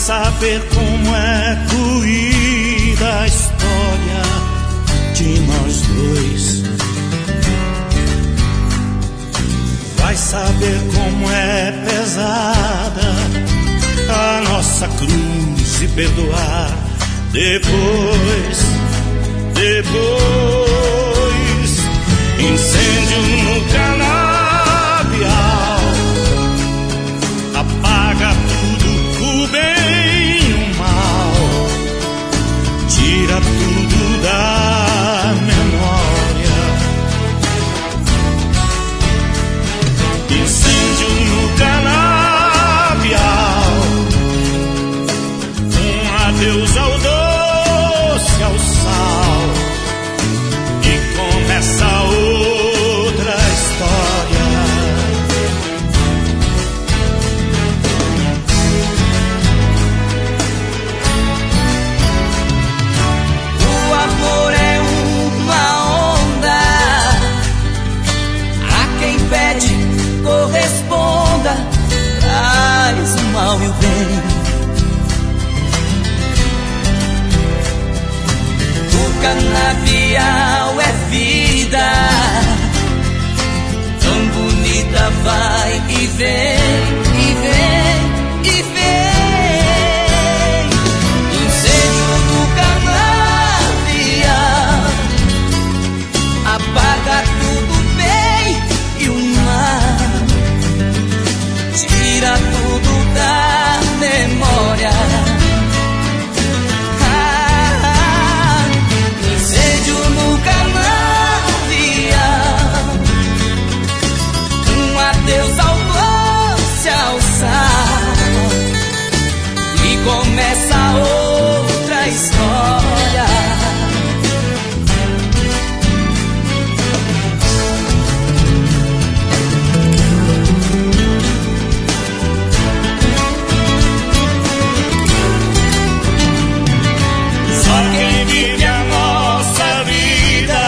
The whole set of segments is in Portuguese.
saber como é doída a história de nós dois. Vai saber como é pesada a nossa cruz e perdoar depois. Incêndio no canavial apaga tudo, o bem e o mal, tira tudo da memória. Incêndio no canavial, um adeus ao doce, ao sal, e começa outra história. O amor é uma onda, a quem pede corresponda, traz o mal e o bem. O canavial é vida, tão bonita, vai e vem, e vem, e vem. Incêndio no canavial apaga tudo bem e o mal, tira tudo da memória. Incêndio no canavial, um adeus ao doce, ao sal, e começa outra história. Só quem vive a nossa vida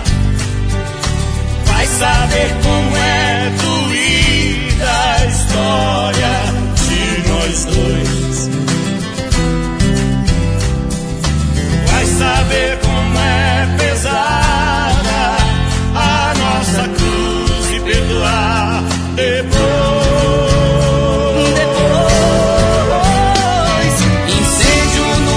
vai saber como é doída a história de nós dois. Vai saber como é pesada a nossa cruz e perdoar depois. Incêndio no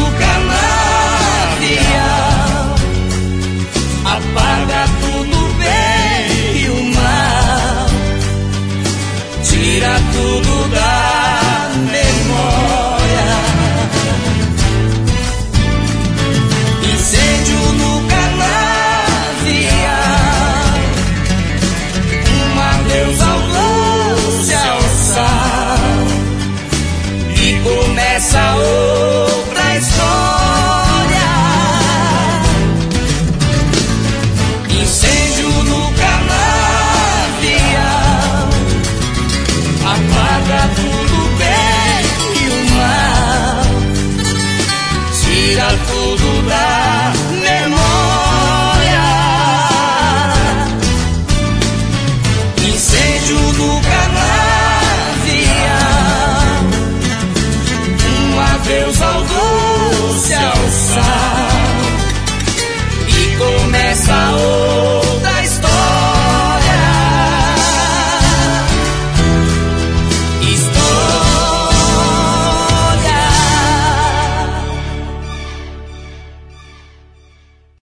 canavial apaga tudo bem e o mal, tira tudo da memória. Incêndio no canavial, um adeus ao doce, ao sal, e começa outra história. Incêndio no canavial apaga tudo bem e o mal, tira tudo da memória. Incêndio no canavial, um adeus ao doce, ao sal,